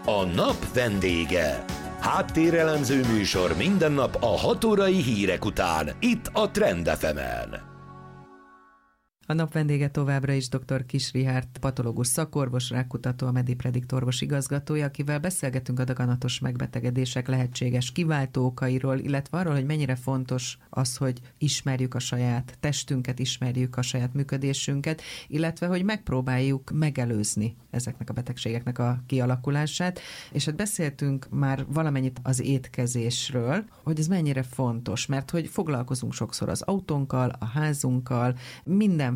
A nap vendége. Háttérelemző műsor minden nap a 6 órai hírek után, itt a Trend FM-en. A nap vendége továbbra is dr. Kiss Richárd, patológus szakorvos, rákkutató, a Mediprediktor orvos igazgatója, akivel beszélgetünk a daganatos megbetegedések lehetséges kiváltó okairól, illetve arról, hogy mennyire fontos az, hogy ismerjük a saját testünket, ismerjük a saját működésünket, illetve hogy megpróbáljuk megelőzni ezeknek a betegségeknek a kialakulását. És hát beszéltünk már valamennyit az étkezésről, hogy ez mennyire fontos, mert hogy foglalkozunk sokszor az autónkkal, a házunkkal, mindenféle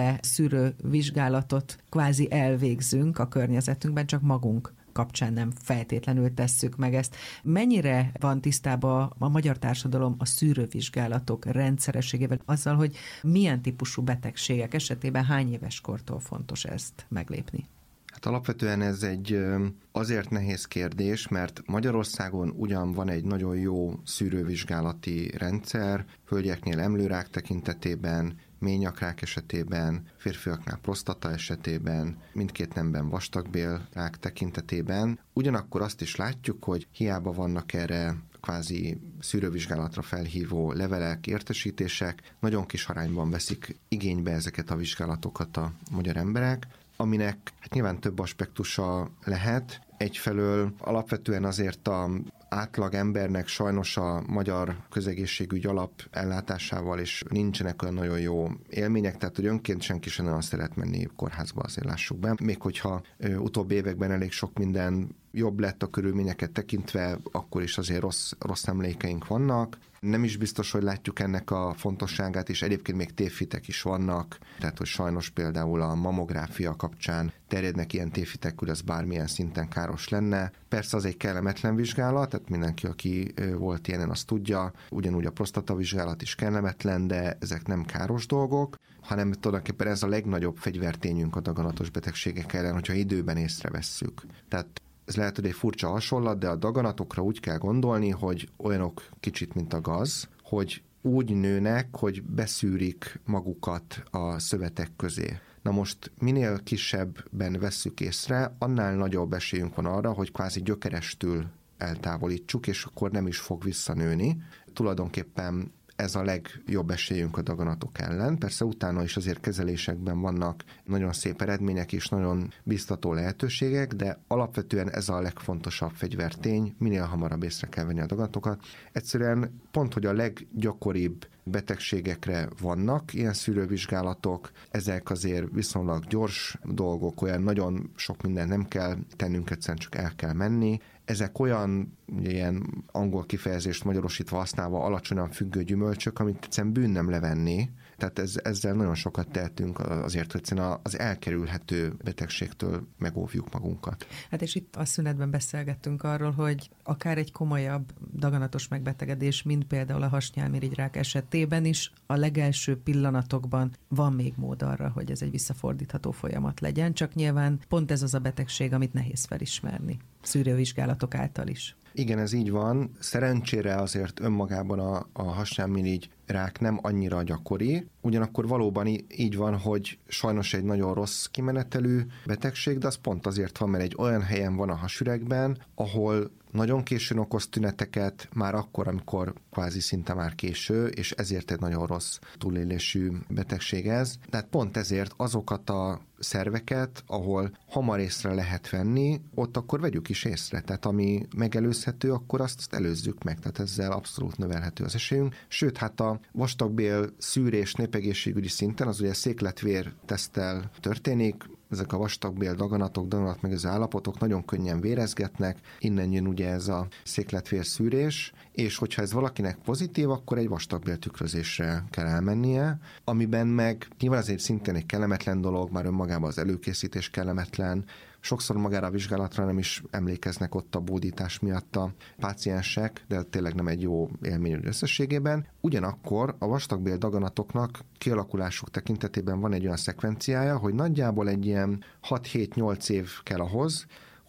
szűrővizsgálatot kvázi elvégzünk a környezetünkben, csak magunk kapcsán nem feltétlenül tesszük meg ezt. Mennyire van tisztában a magyar társadalom a szűrővizsgálatok rendszerességével, azzal, hogy milyen típusú betegségek esetében hány éves kortól fontos ezt meglépni? Hát alapvetően ez egy azért nehéz kérdés, mert Magyarországon ugyan van egy nagyon jó szűrővizsgálati rendszer, hölgyeknél emlőrák tekintetében, ményakrák esetében, férfiaknál prostata esetében, mindkét nemben vastagbélrák tekintetében. Ugyanakkor azt is látjuk, hogy hiába vannak erre kvázi szűrővizsgálatra felhívó levelek, értesítések, nagyon kis arányban veszik igénybe ezeket a vizsgálatokat a magyar emberek, aminek hát nyilván több aspektusa lehet. Egyfelől alapvetően azért az átlag embernek sajnos a magyar közegészségügy alap ellátásával is nincsenek olyan nagyon jó élmények, tehát hogy önként senki sem nagyon szeret menni kórházba, azért lássuk be. Még hogyha utóbbi években elég sok minden jobb lett a körülményeket tekintve, akkor is azért rossz emlékeink vannak. Nem is biztos, hogy látjuk ennek a fontosságát, és egyébként még tévhitek is vannak, tehát hogy sajnos például a mamográfia kapcsán terjednek ilyen tévhitek, hogy az bármilyen szinten káros lenne. Persze az egy kellemetlen vizsgálat, tehát mindenki, aki volt ilyenen, azt tudja, ugyanúgy a prostatavizsgálat is kellemetlen, de ezek nem káros dolgok, hanem tulajdonképpen ez a legnagyobb fegyvertényünk a daganatos betegségek ellen, hogyha időben észrevesszük. Tehát ez lehet, hogy egy furcsa hasonlat, de a daganatokra úgy kell gondolni, hogy olyanok kicsit, mint a gaz, hogy úgy nőnek, hogy beszűrik magukat a szövetek közé. Na most minél kisebben vesszük észre, annál nagyobb esélyünk van arra, hogy kvázi gyökerestül eltávolítsuk, és akkor nem is fog visszanőni. Tulajdonképpen ez a legjobb esélyünk a daganatok ellen. Persze utána is azért kezelésekben vannak nagyon szép eredmények és nagyon biztató lehetőségek, de alapvetően ez a legfontosabb fegyvertény, minél hamarabb észre kell venni a daganatokat. Egyszerűen pont, hogy a leggyakoribb betegségekre vannak ilyen szűrővizsgálatok, ezek azért viszonylag gyors dolgok, olyan nagyon sok mindent nem kell tennünk, egyszerűen csak el kell menni. Ezek olyan, ilyen angol kifejezést magyarosítva használva alacsonyan függő gyümölcsök, amit egyszerűen bűn nem levenni. Tehát ezzel nagyon sokat tehetünk azért, hogy az elkerülhető betegségtől megóvjuk magunkat. Hát és itt a szünetben beszélgettünk arról, hogy akár egy komolyabb daganatos megbetegedés, mint például a hasnyálmirigyrák esetében is, a legelső pillanatokban van még mód arra, hogy ez egy visszafordítható folyamat legyen, csak nyilván pont ez az a betegség, amit nehéz felismerni szűrővizsgálatok által is. Igen, ez így van. Szerencsére azért önmagában a hasnyálmirigyrák nem annyira gyakori, ugyanakkor valóban így van, hogy sajnos egy nagyon rossz kimenetelű betegség, de az pont azért van, mert egy olyan helyen van a hasüregben, ahol nagyon későn okoz tüneteket, már akkor, amikor kvázi szinte már késő, és ezért egy nagyon rossz túlélésű betegség ez. Tehát pont ezért azokat a szerveket, ahol hamar észre lehet venni, ott akkor vegyük is észre. Tehát ami megelőzhető, akkor azt előzzük meg. Tehát ezzel abszolút növelhető az esélyünk. Sőt, hát a vastagbél szűrés népegészségügyi szinten, az ugye székletvér teszttel történik, ezek a vastagbél daganatok, daganatmegőző állapotok nagyon könnyen vérezgetnek, innen jön ugye ez a székletvér szűrés, és hogyha ez valakinek pozitív, akkor egy vastagbél tükrözésre kell elmennie, amiben meg nyilván azért szintén egy kellemetlen dolog, már önmagában az előkészítés kellemetlen, sokszor magára a vizsgálatra nem is emlékeznek ott a bódítás miatt a páciensek, de tényleg nem egy jó élmény összességében. Ugyanakkor a vastagbél daganatoknak kialakulásuk tekintetében van egy olyan szekvenciája, hogy nagyjából egy ilyen 6-7-8 év kell ahhoz,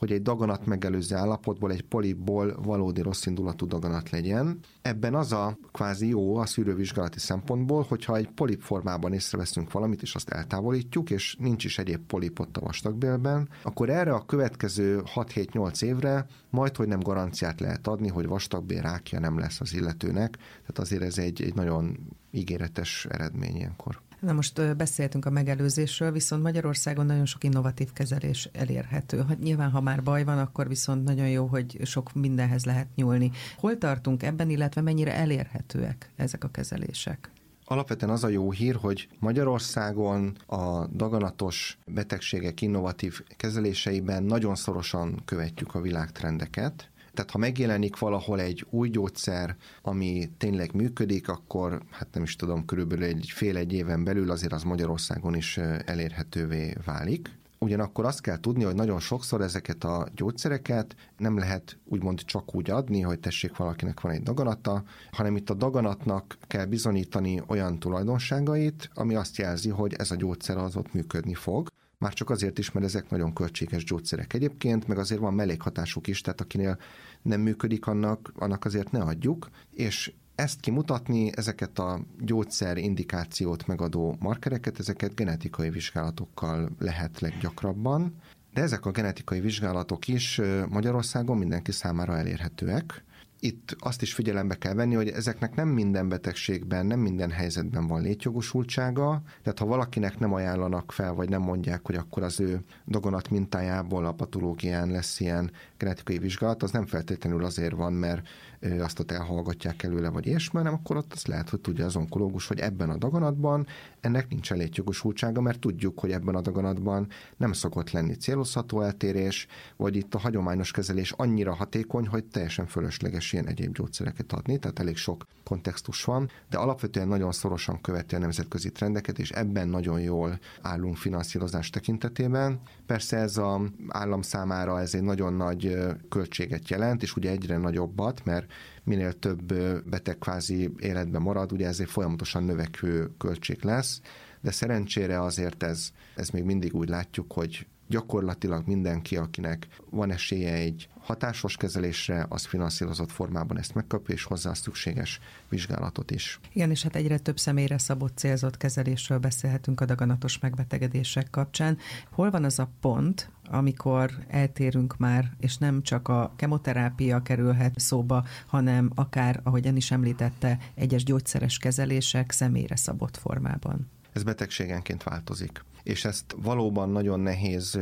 hogy egy daganat megelőző állapotból, egy polipból valódi rosszindulatú daganat legyen. Ebben az a kvázi jó a szűrővizsgálati szempontból, hogyha egy polip formában észreveszünk valamit, és azt eltávolítjuk, és nincs is egyéb polip ott a vastagbélben, akkor erre a következő 6-7-8 évre majdhogy nem garanciát lehet adni, hogy vastagbél rákja nem lesz az illetőnek. Tehát azért ez egy nagyon ígéretes eredmény ilyenkor. Na most beszéltünk a megelőzésről, viszont Magyarországon nagyon sok innovatív kezelés elérhető. Nyilván, ha már baj van, akkor viszont nagyon jó, hogy sok mindenhez lehet nyúlni. Hol tartunk ebben, illetve mennyire elérhetőek ezek a kezelések? Alapvetően az a jó hír, hogy Magyarországon a daganatos betegségek innovatív kezeléseiben nagyon szorosan követjük a világtrendeket. Tehát ha megjelenik valahol egy új gyógyszer, ami tényleg működik, akkor hát nem is tudom, körülbelül egy éven belül azért az Magyarországon is elérhetővé válik. Ugyanakkor azt kell tudni, hogy nagyon sokszor ezeket a gyógyszereket nem lehet úgymond csak úgy adni, hogy tessék, valakinek van egy daganata, hanem itt a daganatnak kell bizonyítani olyan tulajdonságait, ami azt jelzi, hogy ez a gyógyszer az ott működni fog. Már csak azért is, mert ezek nagyon költséges gyógyszerek egyébként, meg azért van mellékhatásuk is, tehát akinél nem működik, annak azért ne adjuk, és ezt kimutatni, ezeket a gyógyszer indikációt megadó markereket, ezeket genetikai vizsgálatokkal lehet leggyakrabban, de ezek a genetikai vizsgálatok is Magyarországon mindenki számára elérhetőek. Itt azt is figyelembe kell venni, hogy ezeknek nem minden betegségben, nem minden helyzetben van létjogosultsága, tehát ha valakinek nem ajánlanak fel, vagy nem mondják, hogy akkor az ő daganat mintájából a patológián lesz ilyen genetikai vizsgálat, az nem feltétlenül azért van, mert azt ott elhallgatják előle, vagy ilyesmi, hanem akkor ott azt lehet, hogy tudja az onkológus, hogy ebben a daganatban ennek nincs létjogosultsága, mert tudjuk, hogy ebben a daganatban nem szokott lenni célozható eltérés, vagy itt a hagyományos kezelés annyira hatékony, hogy teljesen fölösleges ilyen egyéb gyógyszereket adni, tehát elég sok kontextus van, de alapvetően nagyon szorosan követi a nemzetközi trendeket, és ebben nagyon jól állunk finanszírozás tekintetében. Persze ez az állam számára ez egy nagyon nagy költséget jelent, és ugye egyre nagyobbat, mert minél több beteg kvázi életben marad, ugye ez egy folyamatosan növekvő költség lesz, de szerencsére azért ez még mindig úgy látjuk, hogy gyakorlatilag mindenki, akinek van esélye egy hatásos kezelésre, az finanszírozott formában ezt megkapja, és hozzá szükséges vizsgálatot is. Igen, és hát egyre több személyre szabott célzott kezelésről beszélhetünk a daganatos megbetegedések kapcsán. Hol van az a pont, amikor eltérünk már, és nem csak a kemoterápia kerülhet szóba, hanem akár, ahogy ön is említette, egyes gyógyszeres kezelések személyre szabott formában? Ez betegségenként változik. És ezt valóban nagyon nehéz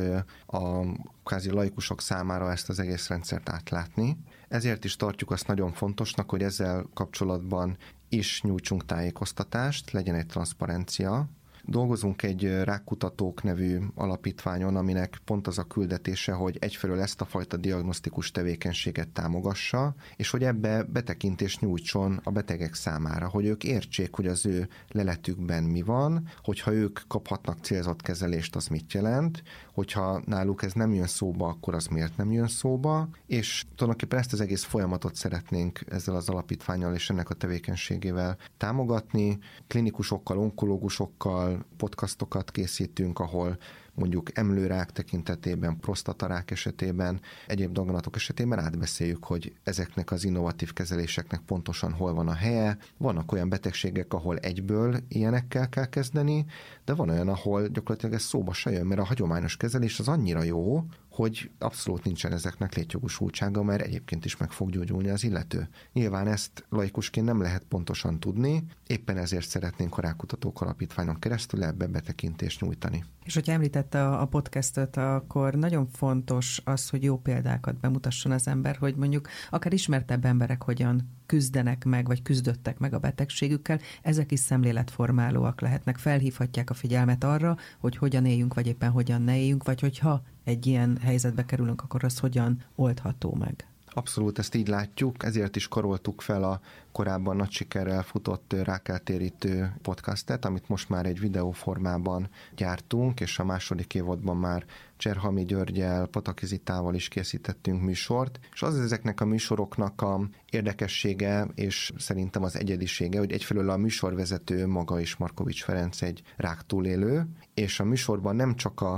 a kvázi laikusok számára ezt az egész rendszert átlátni. Ezért is tartjuk azt nagyon fontosnak, hogy ezzel kapcsolatban is nyújtsunk tájékoztatást, legyen egy transzparencia. Dolgozunk egy Rákkutatók nevű alapítványon, aminek pont az a küldetése, hogy egyfelől ezt a fajta diagnosztikus tevékenységet támogassa, és hogy ebbe betekintést nyújtson a betegek számára, hogy ők értsék, hogy az ő leletükben mi van, hogyha ők kaphatnak célzott kezelést, az mit jelent, hogyha náluk ez nem jön szóba, akkor az miért nem jön szóba, és tulajdonképpen ezt az egész folyamatot szeretnénk ezzel az alapítvánnyal és ennek a tevékenységével támogatni. Klinikusokkal, onkológusokkal podcastokat készítünk, ahol mondjuk emlőrák tekintetében, prostatarák esetében, egyéb daganatok esetében átbeszéljük, hogy ezeknek az innovatív kezeléseknek pontosan hol van a helye. Vannak olyan betegségek, ahol egyből ilyenekkel kell kezdeni, de van olyan, ahol gyakorlatilag ez szóba se jön, mert a hagyományos kezelés az annyira jó, hogy abszolút nincsen ezeknek létjogosultsága, mert egyébként is meg fog gyógyulni az illető. Nyilván ezt laikusként nem lehet pontosan tudni, éppen ezért szeretnénk a Rákkutatók Alapítványon keresztül ebbe betekintést nyújtani. És hogyha említette a podcastot, akkor nagyon fontos az, hogy jó példákat bemutasson az ember, hogy mondjuk akár ismertebb emberek hogyan küzdenek meg, vagy küzdöttek meg a betegségükkel, ezek is szemléletformálóak lehetnek, felhívhatják a figyelmet arra, hogy hogyan éljünk, vagy éppen hogyan ne éljünk, vagy hogyha egy ilyen helyzetbe kerülünk, akkor az hogyan oldható meg. Abszolút ezt így látjuk, ezért is karoltuk fel a korábban nagy sikerrel futott rákeltérítő podcastet, amit most már egy videóformában gyártunk, és a második évadban már Cserhalmi Györggyel, Pataki Zitával is készítettünk műsort, és az ezeknek a műsoroknak a érdekessége, és szerintem az egyedisége, hogy egyfelől a műsorvezető maga is, Markovics Ferenc, egy rák túlélő, és a műsorban nem csak az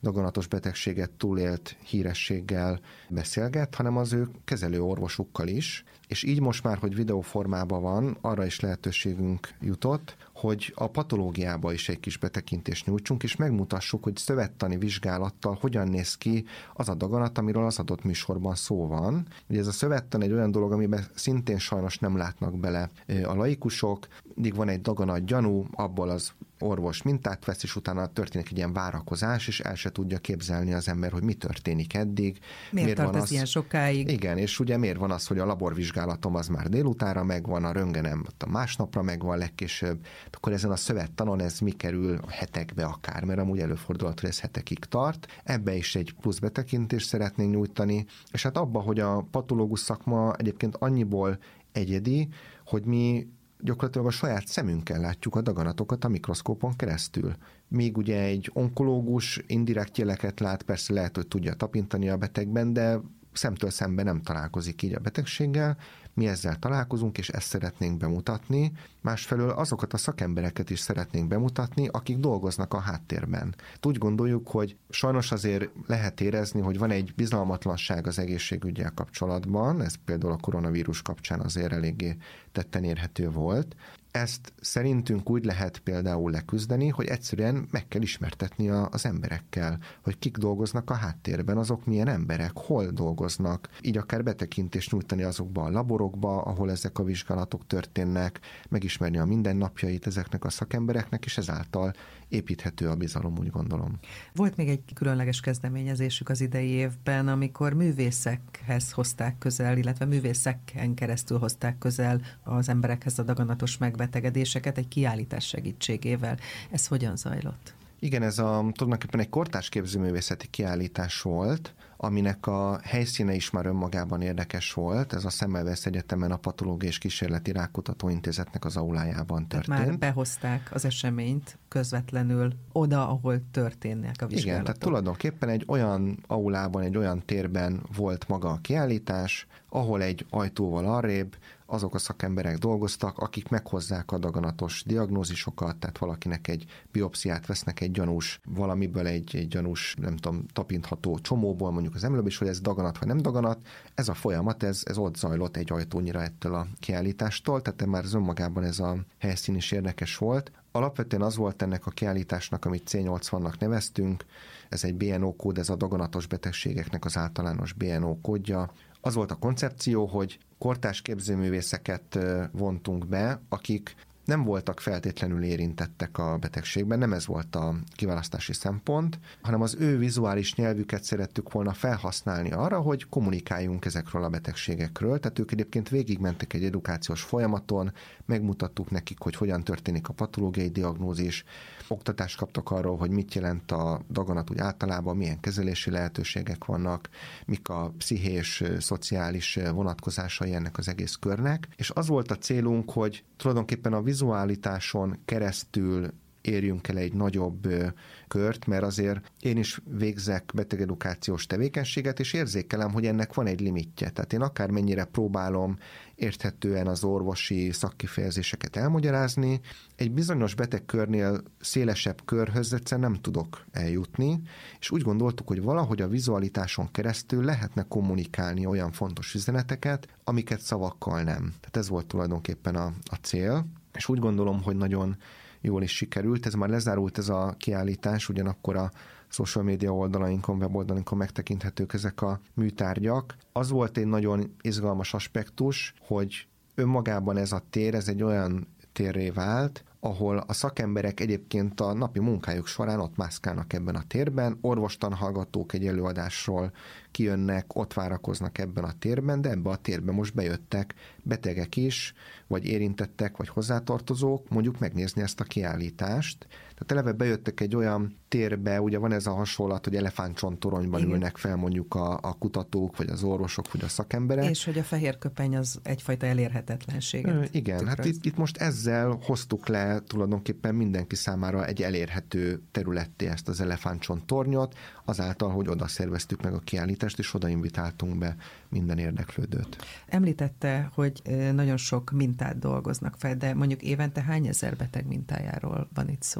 daganatos betegséget túlélt hírességgel beszélget, hanem az ő kezelő orvosukkal is, és így most már, hogy videóformában van, arra is lehetőségünk jutott, hogy a patológiába is egy kis betekintést nyújtsunk, és megmutassuk, hogy szövettani vizsgálattal hogyan néz ki az a daganat, amiről az adott műsorban szó van. Ugye ez a szövettan egy olyan dolog, amiben szintén sajnos nem látnak bele a laikusok, mindig van egy daganat gyanú, abból az orvos mintát vesz, és utána történik egy ilyen várakozás, és el se tudja képzelni az ember, hogy mi történik eddig. Miért tart ez ilyen sokáig? Igen, és ugye miért van az, hogy a laborvizsgálatom az már délutánra megvan, a röntgenem a másnapra megvan legkésőbb, akkor ezen a szövettanon ez mi kerül hetekbe akár, mert amúgy előfordulhat, hogy ez hetekig tart. Ebbe is egy plusz betekintést szeretnénk nyújtani, és hát abba, hogy a patológus szakma egyébként annyiból egyedi, hogy mi gyakorlatilag a saját szemünkkel látjuk a daganatokat a mikroszkópon keresztül. Míg ugye egy onkológus indirekt jeleket lát, persze lehet, hogy tudja tapintani a betegben, de szemtől szemben nem találkozik így a betegséggel. Mi ezzel találkozunk, és ezt szeretnénk bemutatni. Másfelől azokat a szakembereket is szeretnénk bemutatni, akik dolgoznak a háttérben. Úgy gondoljuk, hogy sajnos azért lehet érezni, hogy van egy bizalmatlanság az egészségüggyel kapcsolatban, ez például a koronavírus kapcsán azért eléggé tetten érhető volt. Ezt szerintünk úgy lehet például leküzdeni, hogy egyszerűen meg kell ismertetni az emberekkel, hogy kik dolgoznak a háttérben, azok milyen emberek, hol dolgoznak, így akár betekintést nyújtani azokba a laborokba, ahol ezek a vizsgálatok történnek, megismerni a mindennapjait ezeknek a szakembereknek, és ezáltal építhető a bizalom, úgy gondolom. Volt még egy különleges kezdeményezésük az idei évben, amikor művészekhez hozták közel, illetve művészeken keresztül hozták közel az emberekhez a daganatos megbetegedéseket egy kiállítás segítségével. Ez hogyan zajlott? Igen, ez tulajdonképpen egy kortárs képzőművészeti kiállítás volt, aminek a helyszíne is már önmagában érdekes volt. Ez a Semmelweis Egyetemen a Patológiai és Kísérleti Rákutató Intézetnek az aulájában történt. Tehát már behozták az eseményt közvetlenül oda, ahol történnek a vizsgálatok. Igen, tehát tulajdonképpen egy olyan aulában, egy olyan térben volt maga a kiállítás, ahol egy ajtóval arrébb azok a szakemberek dolgoztak, akik meghozzák a daganatos diagnózisokat, tehát valakinek egy biopsziát vesznek egy gyanús valamiből, egy gyanús, nem tudom, tapintható csomóból, mondjuk az emlőbb is, hogy ez daganat vagy nem daganat. Ez a folyamat, ez ott zajlott egy ajtónyira ettől a kiállítástól, tehát már önmagában ez a helyszín is érdekes volt. Alapvetően az volt ennek a kiállításnak, amit C80-nak neveztünk, ez egy BNO kód, ez a daganatos betegségeknek az általános BNO kódja. Az volt a koncepció, hogy kortárs képzőművészeket vontunk be, akik nem voltak feltétlenül érintettek a betegségben, nem ez volt a kiválasztási szempont, hanem az ő vizuális nyelvüket szerettük volna felhasználni arra, hogy kommunikáljunk ezekről a betegségekről. Tehát ők egyébként végigmentek egy edukációs folyamaton, megmutattuk nekik, hogy hogyan történik a patológiai diagnózis, oktatást kaptak arról, hogy mit jelent a daganat úgy általában, milyen kezelési lehetőségek vannak, mik a pszichés, szociális vonatkozásai ennek az egész körnek. És az volt a célunk, hogy tulajdonképpen a vizualitáson keresztül érjünk el egy nagyobb kört, mert azért én is végzek betegedukációs tevékenységet, és érzékelem, hogy ennek van egy limitje. Tehát én akármennyire próbálom érthetően az orvosi szakkifejezéseket elmagyarázni, egy bizonyos betegkörnél szélesebb körhöz egyszerűen nem tudok eljutni, és úgy gondoltuk, hogy valahogy a vizualitáson keresztül lehetne kommunikálni olyan fontos üzeneteket, amiket szavakkal nem. Tehát ez volt tulajdonképpen a cél, és úgy gondolom, hogy nagyon jól is sikerült. Ez már lezárult ez a kiállítás, ugyanakkor a social media oldalainkon, weboldalinkon megtekinthetők ezek a műtárgyak. Az volt egy nagyon izgalmas aspektus, hogy önmagában ez a tér, ez egy olyan térré vált, ahol a szakemberek egyébként a napi munkájuk során ott mászkálnak ebben a térben, orvostanhallgatók egy előadásról kijönnek, ott várakoznak ebben a térben, de ebbe a térbe most bejöttek betegek is, vagy érintettek, vagy hozzátartozók, mondjuk megnézni ezt a kiállítást. Tehát eleve bejöttek egy olyan térbe, ugye van ez a hasonlat, hogy elefántcsontoronyban ülnek fel mondjuk a kutatók, vagy az orvosok, vagy a szakemberek. És hogy a fehér köpeny az egyfajta elérhetetlenséget. Igen, tükröz. Hát itt most ezzel hoztuk le tulajdonképpen mindenki számára egy elérhető területté ezt az elefántcsontornyot, azáltal, hogy oda szerveztük meg a kiállítást, és oda invitáltunk be minden érdeklődőt. Említette, hogy nagyon sok mintát dolgoznak fel, de mondjuk évente hány ezer beteg mintájáról van itt szó?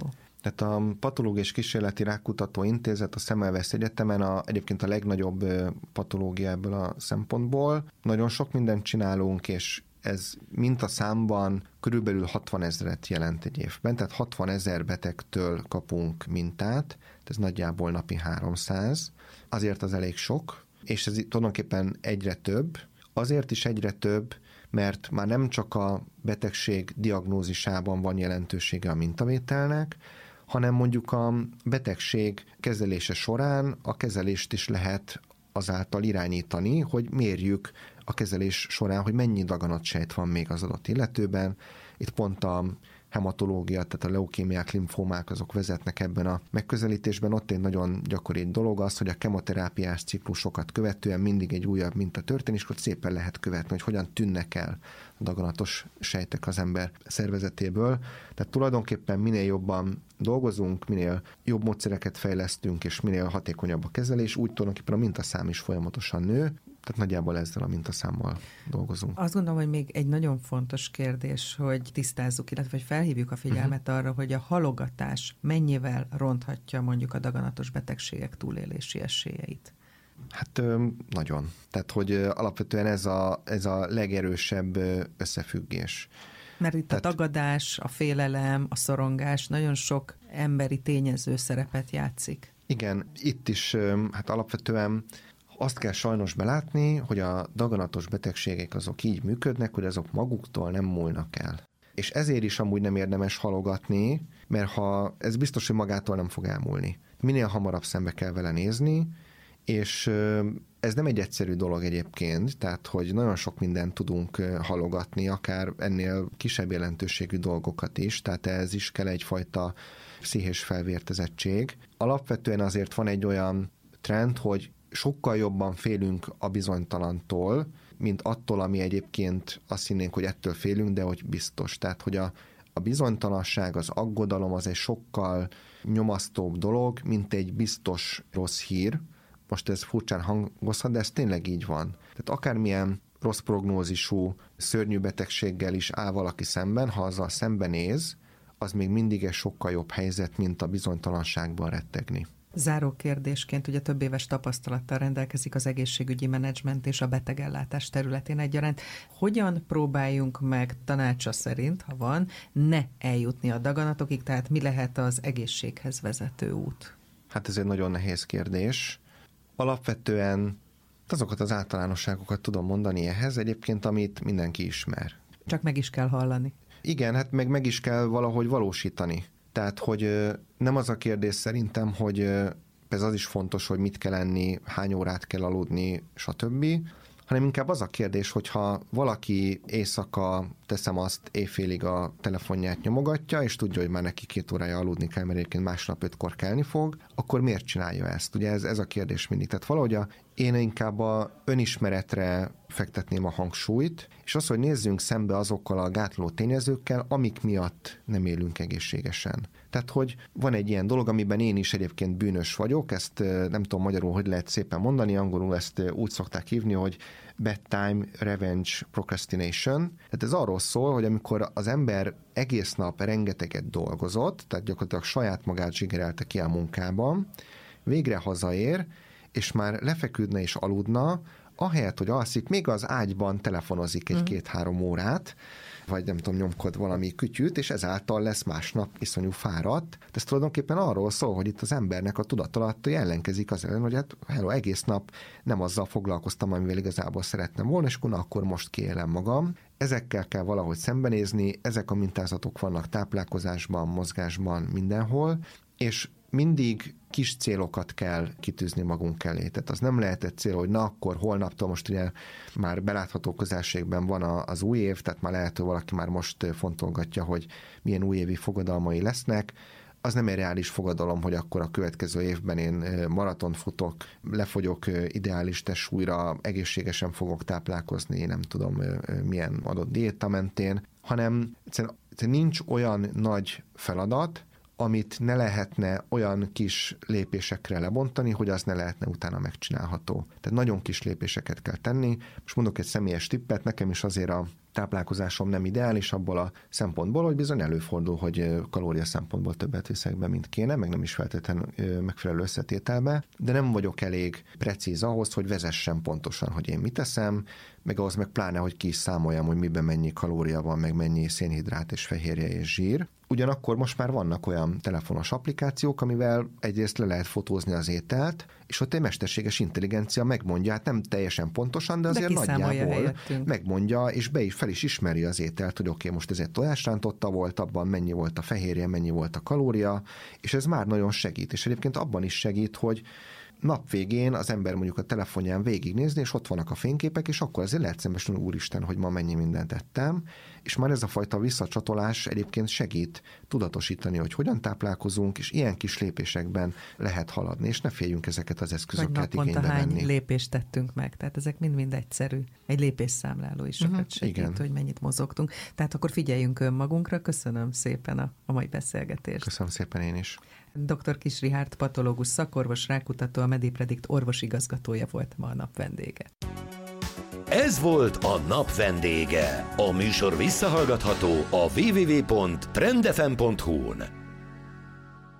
Tehát a Patológiai és Kísérleti Rákkutató Intézet a Semmelweis Egyetemen egyébként a legnagyobb patológia ebből a szempontból. Nagyon sok mindent csinálunk, és ez mintaszámban körülbelül 60 000 jelent egy évben, tehát 60 000 betegtől kapunk mintát, ez nagyjából napi 300, azért az elég sok, és ez tulajdonképpen egyre több. Azért is egyre több, mert már nem csak a betegség diagnózisában van jelentősége a mintavételnek, hanem mondjuk a betegség kezelése során a kezelést is lehet azáltal irányítani, hogy mérjük a kezelés során, hogy mennyi daganatsejt van még az adott illetőben. Itt pont a hematológia, tehát a leukémiák, limfómák azok vezetnek ebben a megközelítésben. Ott egy nagyon gyakori dolog az, hogy a kemoterápiás ciklusokat követően mindig egy újabb minta történik, és ott szépen lehet követni, hogy hogyan tűnnek el a daganatos sejtek az ember szervezetéből. Tehát tulajdonképpen minél jobban dolgozunk, minél jobb módszereket fejlesztünk, és minél hatékonyabb a kezelés, úgy tulajdonképpen a mintaszám is folyamatosan nő. Tehát nagyjából ezzel a mintaszámmal dolgozunk. Azt gondolom, hogy még egy nagyon fontos kérdés, hogy tisztázzuk, illetve hogy felhívjuk a figyelmet arra, hogy a halogatás mennyivel ronthatja mondjuk a daganatos betegségek túlélési esélyeit. Hát nagyon. Tehát, hogy alapvetően ez a legerősebb összefüggés. Mert itt a tagadás, a félelem, a szorongás nagyon sok emberi tényező szerepet játszik. Igen, itt is hát alapvetően azt kell sajnos belátni, hogy a daganatos betegségek azok így működnek, hogy azok maguktól nem múlnak el. És ezért is amúgy nem érdemes halogatni, mert ez biztos, hogy magától nem fog elmúlni. Minél hamarabb szembe kell vele nézni, és ez nem egy egyszerű dolog egyébként, tehát hogy nagyon sok mindent tudunk halogatni, akár ennél kisebb jelentőségű dolgokat is, tehát ez is kell egyfajta pszichés felvértezettség. Alapvetően azért van egy olyan trend, hogy sokkal jobban félünk a bizonytalantól, mint attól, ami egyébként azt hinnénk, hogy ettől félünk, de hogy biztos. Tehát, hogy a bizonytalanság, az aggodalom az egy sokkal nyomasztóbb dolog, mint egy biztos rossz hír. Most ez furcsán hangozhat, de ez tényleg így van. Tehát akármilyen rossz prognózisú, szörnyű betegséggel is áll valaki szemben, ha azzal szembenéz, az még mindig egy sokkal jobb helyzet, mint a bizonytalanságban rettegni. Záró kérdésként ugye több éves tapasztalattal rendelkezik az egészségügyi menedzsment és a betegellátás területén egyaránt. Hogyan próbáljunk meg tanácsa szerint, ha van, ne eljutni a daganatokig, tehát mi lehet az egészséghez vezető út? Hát ez egy nagyon nehéz kérdés. Alapvetően azokat az általánosságokat tudom mondani ehhez egyébként, amit mindenki ismer. Csak meg is kell hallani. Igen, hát meg is kell valahogy valósítani. Tehát, hogy nem az a kérdés szerintem, hogy ez az is fontos, hogy mit kell enni, hány órát kell aludni, stb., hanem inkább az a kérdés, hogyha valaki éjszaka, teszem azt, éjfélig a telefonját nyomogatja, és tudja, hogy már neki 2 órája aludni kell, mert egyébként másnap 5-kor kelni fog, akkor miért csinálja ezt? Ugye ez a kérdés mindig. Tehát valahogy én inkább a önismeretre fektetném a hangsúlyt, és az, hogy nézzünk szembe azokkal a gátló tényezőkkel, amik miatt nem élünk egészségesen. Tehát, hogy van egy ilyen dolog, amiben én is egyébként bűnös vagyok, ezt nem tudom magyarul, hogy lehet szépen mondani, angolul ezt úgy szokták hívni, hogy bedtime revenge procrastination. Tehát ez arról szól, hogy amikor az ember egész nap rengeteget dolgozott, tehát gyakorlatilag saját magát zsigerelte ki a munkában, végre hazaér, és már lefeküdne és aludna, ahelyett, hogy alszik, még az ágyban telefonozik egy 2-3 órát, vagy nem tudom, nyomkod valami kütyűt, és ezáltal lesz másnap iszonyú fáradt. Ez tulajdonképpen arról szól, hogy itt az embernek a tudatalatt ellenkezik az ellen, hogy hát egész nap nem azzal foglalkoztam, amivel igazából szerettem volna, és akkor most kiélem magam. Ezekkel kell valahogy szembenézni, ezek a mintázatok vannak táplálkozásban, mozgásban, mindenhol, és mindig kis célokat kell kitűzni magunk elé. Tehát az nem lehet egy cél, hogy na akkor holnaptól, most ugye már belátható közelségben van az új év, tehát már lehet, hogy valaki már most fontolgatja, hogy milyen újévi fogadalmai lesznek. Az nem egy reális fogadalom, hogy akkor a következő évben én maratont futok, lefogyok ideális testsúlyra, egészségesen fogok táplálkozni, nem tudom milyen adott diéta mentén, hanem egyszerűen nincs olyan nagy feladat, amit ne lehetne olyan kis lépésekre lebontani, hogy az ne lehetne utána megcsinálható. Tehát nagyon kis lépéseket kell tenni. Most mondok egy személyes tippet, nekem is azért a táplálkozásom nem ideális abból a szempontból, hogy bizony előfordul, hogy kalória szempontból többet viszek be, mint kéne, meg nem is feltétlenül megfelelő összetételbe, de nem vagyok elég precíz ahhoz, hogy vezessem pontosan, hogy én mit eszem, meg ahhoz meg pláne, hogy ki is számoljam, hogy miben mennyi kalória van, meg mennyi szénhidrát és fehérje és zsír. Ugyanakkor most már vannak olyan telefonos applikációk, amivel egyrészt le lehet fotózni az ételt, és ott egy mesterséges intelligencia megmondja, hát nem teljesen pontosan, de azért nagyjából megmondja, és be is fel is ismeri az ételt, hogy oké, most ez egy tojásrántotta volt, abban mennyi volt a fehérje, mennyi volt a kalória, és ez már nagyon segít. És egyébként abban is segít, hogy nap végén az ember mondjuk a telefonján végignézni, és ott vannak a fényképek, és akkor azért lehet szembesülni, úristen, hogy ma mennyi mindent ettem, és már ez a fajta visszacsatolás egyébként segít tudatosítani, hogy hogyan táplálkozunk, és ilyen kis lépésekben lehet haladni, és ne féljünk ezeket az eszközöket igénybe venni. Hány lépést tettünk meg, tehát ezek mind egyszerű. Egy lépésszámláló is sokat segít, igen, hogy mennyit mozogtunk. Tehát akkor figyeljünk önmagunkra. Köszönöm szépen a mai beszélgetést. Köszönöm szépen én is. Dr. Kiss Richárd patológus szakorvos, rákutató, a Medipredikt orvosigazgatója volt ma a nap vendége. Ez volt a nap vendége. A műsor visszahallgatható a www.trendfm.hu-n.